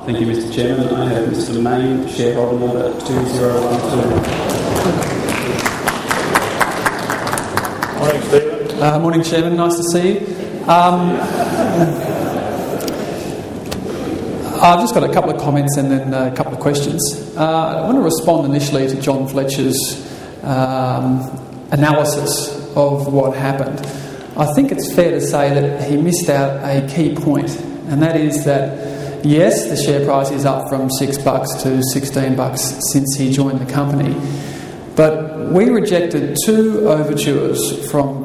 Thank you, Mr. Chairman. I have Mr. Main, shareholder number 2012. Morning, Stephen. Morning, Chairman. Nice to see you. I've just got a couple of comments and then a couple of questions. I want to respond initially to John Fletcher's analysis of what happened. I think it's fair to say that he missed out a key point, and that is that, yes, the share price is up from $6 to $16 since he joined the company, but we rejected two overtures from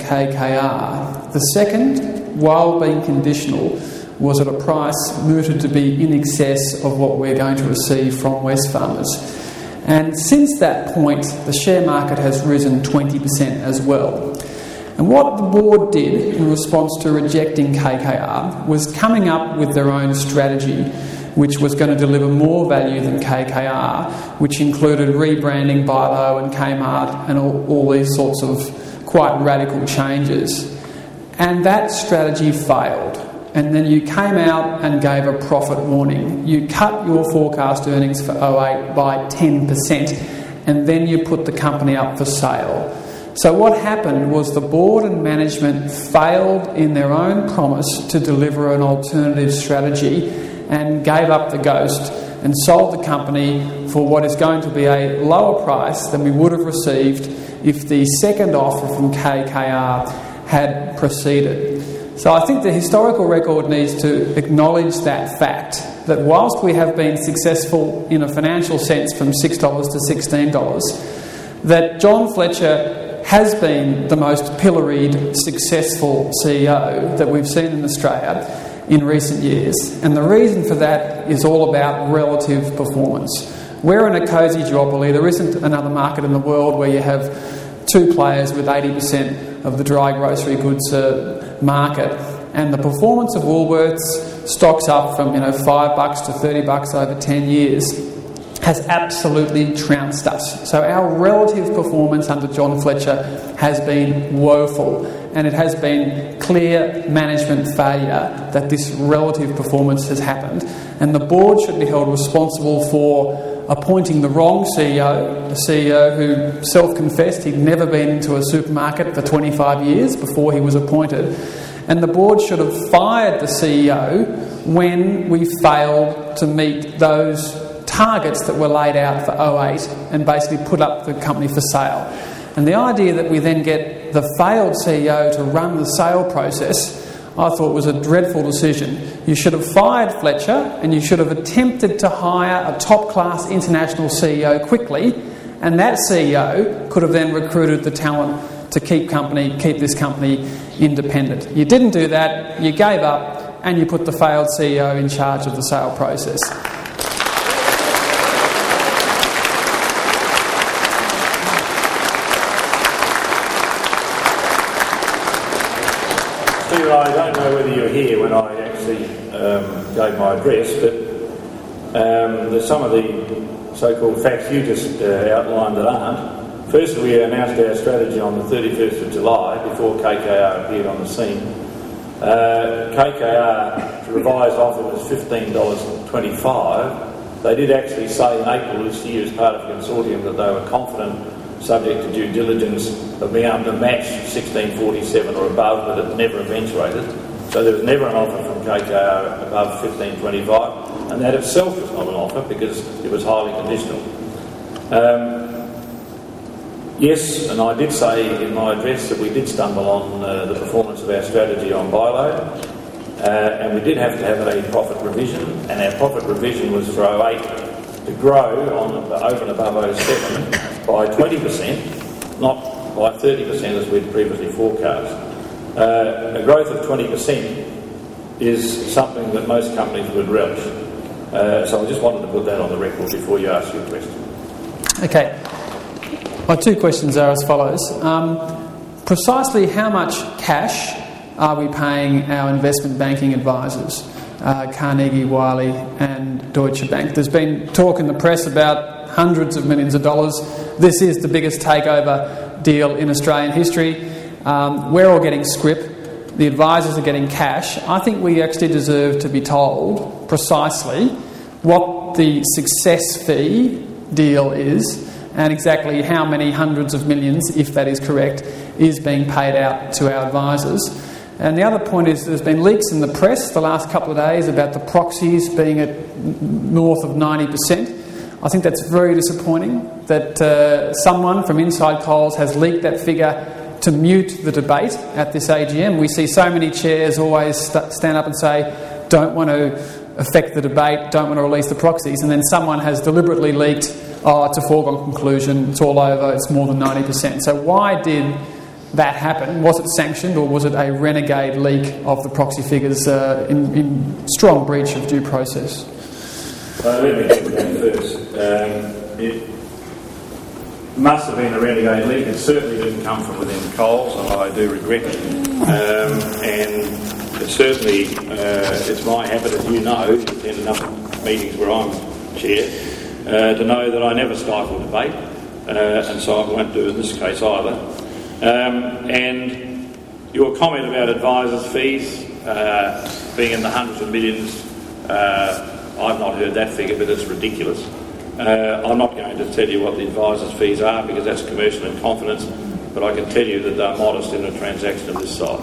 KKR. The second, while being conditional, was at a price mooted to be in excess of what we're going to receive from Wesfarmers. And since that point, the share market has risen 20% as well. And what the board did in response to rejecting KKR was coming up with their own strategy, which was going to deliver more value than KKR, which included rebranding Bilo and Kmart and all these sorts of quite radical changes. And that strategy failed. And then you came out and gave a profit warning. You cut your forecast earnings for 2008 by 10%, and then you put the company up for sale. So what happened was the board and management failed in their own promise to deliver an alternative strategy and gave up the ghost and sold the company for what is going to be a lower price than we would have received if the second offer from KKR had proceeded. So I think the historical record needs to acknowledge that fact, that whilst we have been successful in a financial sense from $6 to $16, that John Fletcher has been the most pilloried, successful CEO that we've seen in Australia in recent years. And the reason for that is all about relative performance. We're in a cosy duopoly. There isn't another market in the world where you have two players with 80% of the dry grocery goods market, and the performance of Woolworths, stocks up from $5 to $30 over 10 years, has absolutely trounced us. So our relative performance under John Fletcher has been woeful, and it has been clear management failure that this relative performance has happened, and the board should be held responsible for appointing the wrong CEO, a CEO who self-confessed he'd never been into a supermarket for 25 years before he was appointed. And the board should have fired the CEO when we failed to meet those targets that were laid out for 2008 and basically put up the company for sale. And the idea that we then get the failed CEO to run the sale process, I thought was a dreadful decision. You should have fired Fletcher, and you should have attempted to hire a top-class international CEO quickly, and that CEO could have then recruited the talent to keep this company independent. You didn't do that, you gave up, and you put the failed CEO in charge of the sale process. I don't know whether you were here when I actually gave my address, but there's some of the so-called facts you just outlined that aren't. Firstly, we announced our strategy on the 31st of July before KKR appeared on the scene. KKR's revised offer was $15.25. They did actually say in April this year as part of the consortium that they were confident, subject to due diligence, of being able to match $16.47 or above, but it never eventuated. So there was never an offer from KKR above $15.25, and that itself was not an offer because it was highly conditional. Yes, and I did say in my address that we did stumble on the performance of our strategy on Bilo, and we did have to have a profit revision, and our profit revision was for 2008 to grow on over and above 2007 by 20%, not by 30% as we'd previously forecast. A growth of 20% is something that most companies would relish. So I just wanted to put that on the record before you ask your question. Okay. My two questions are as follows. Precisely how much cash are we paying our investment banking advisors, Carnegie, Wiley and Deutsche Bank? There's been talk in the press about hundreds of millions of dollars. This is the biggest takeover deal in Australian history. We're all getting scrip. The advisors are getting cash. I think we actually deserve to be told precisely what the success fee deal is and exactly how many hundreds of millions, if that is correct, is being paid out to our advisors. And the other point is there's been leaks in the press the last couple of days about the proxies being at north of 90%. I think that's very disappointing that someone from inside Coles has leaked that figure to mute the debate at this AGM. We see so many chairs always stand up and say, don't want to affect the debate, don't want to release the proxies, and then someone has deliberately leaked, it's a foregone conclusion, it's all over, it's more than 90%. So why did that happen? Was it sanctioned or was it a renegade leak of the proxy figures in strong breach of due process? Let me get to that first. It must have been a renegade leak. It certainly didn't come from within Coles, and I do regret it. And it certainly, it's my habit, as you know, in enough meetings where I'm chair, to know that I never stifle debate, and so I won't do in this case either. And your comment about advisors' fees being in the hundreds of millions, I've not heard that figure, but it's ridiculous. I'm not going to tell you what the advisors' fees are because that's commercial in confidence, but I can tell you that they're modest in a transaction of this size.